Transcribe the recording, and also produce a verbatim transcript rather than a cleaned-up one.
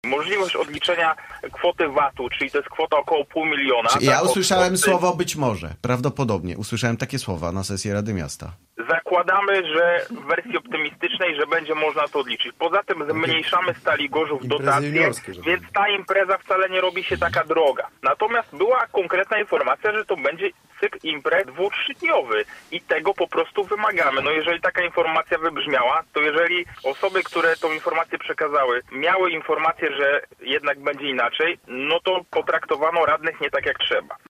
Możliwość odliczenia kwoty vatu, czyli to jest kwota około pół miliona. Czy ja tak, usłyszałem od... słowo być może, prawdopodobnie. Usłyszałem takie słowa na sesji Rady Miasta. Zakładamy, że w wersji optymistycznej, że będzie można to odliczyć. Poza tym zmniejszamy Stali Gorzów dotacje, więc ta impreza wcale nie robi się taka droga. Natomiast była konkretna informacja, że to będzie cykl imprez dwu-, trzydniowy i tego po prostu wymagamy. No jeżeli taka informacja wybrzmiała, to jeżeli osoby, które tą informację przekazały, miały informację, że jednak będzie inaczej, no to potraktowano radnych nie tak jak trzeba.